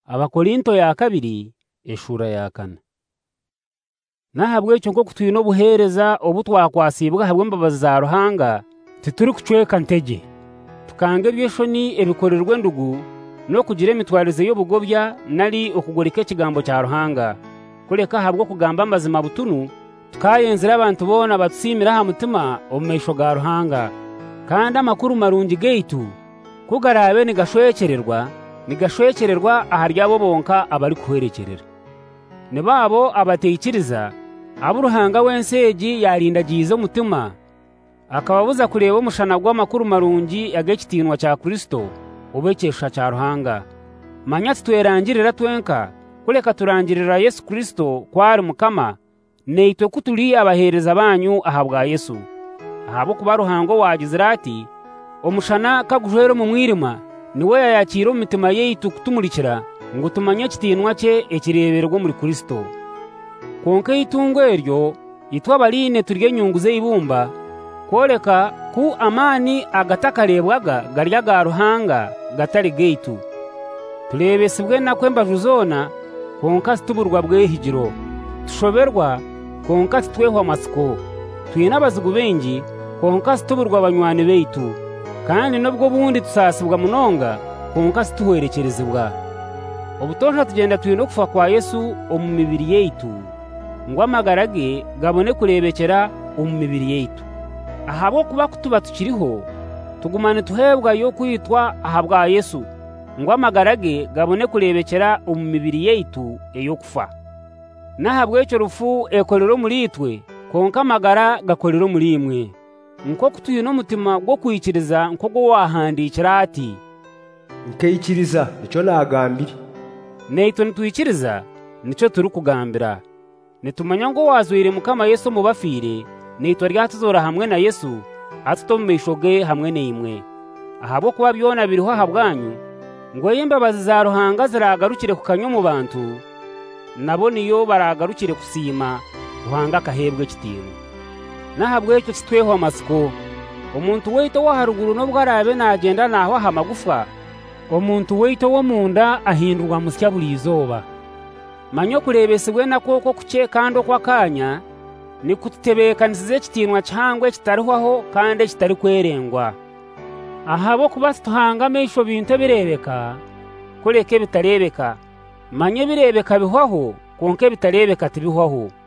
Abakorinto ya kabiri eshura ya 4. Nahabwe cyo nko kutwino buhereza obu twakwasibwa habwe mbabazi za Ruhanga tituri kucweka ntege tukange byeshoni ebikorerwe ndugu no kugira emitwarize y'obugobya nari okugoreka ekigambo cya Ruhanga kureka habwo kugamba amazima butunu tukayenzira abantu bona batsimira ha mutima omumeisho ga Ruhanga kandi amakuru marungi geitu kugarabe nigashwekererwa aharyabo bonka abari kuherekerera ne babo abateikiriza aburuhanga wenseji yarindagize umutima akababuza kureba umushana gw'amakuru marungi yagekitinwa cya Kristo ubekesha cya Ruhanga manya twerangirira twenka kureka turangirira Yesu Kristo kwari mukama neitwe kutuli abahereza banyu ahabwa Yesu ahabo kuba Ruhango wagizira ati umushana kagujwero mu mwirima niwe yayakira umutima yeitu kutumurikira ngo tumanye kitinwa cye ekireberwa muri Kristo konke itungo eryo yitwa baline turye nyunguze ibumba koreka ku amani agatakarebwaga garya ga Ruhanga gatari geitu turebesibwe nakwe mbajuzona konka situburwa bwehigiro tushoberwa konka twehwa masiko twina bazigu bengi konka situburwa abanywane beitu kandi nubwo bundi tusasibwa munonga konka situherekerezebwa obutosha tugenda twino kufa kwa Yesu omu mibiri yeitu ngo amagarage gabone kurebekera omu mibiri yeitu ahabo kuba kutuba tukiriho tugumane tuhebwa yo kwitwa ahabwa Yesu ngo amagarage gabone kurebekera omu mibiri yeitu eyo kufa nahabwe ecyo rufu ekolero muri itwe konka amagara gakolero muri imwe nko kutuyino mutima gwo kwikiriza nko gwo wahandikira ati nkeyikiriza icyo nagambire neito ntwikiriza nico turi kugambira nitumanya ngo wazwire mukama Yesu mubafire neito ryatuzora hamwe na Yesu atutomeshoge hamwe neimwe ahabo kuba byona biriho habwanyu ngo yimbabazi za Ruhanga ziragarukire kukanyo mu bantu nabo niyo baragarukire kusima Ruhanga kahebwe kitino nahabwe cyo kitweho amasiko umuntu weito wa haruguru no bwarabe nagenda naho hamagufa umuntu weito wo munda ahindurwa musya buri izoba manyo kurebesibwe nakoko kuce kando kwa kanya ni kututebekanize kitinwa cyangwe kitariho kandi kitari kwerengwa ahabo kubatuhanga meisho bintu birebeka kureke bitarebeka manye birebeka bihwaho konke bitarebeka tibihwaho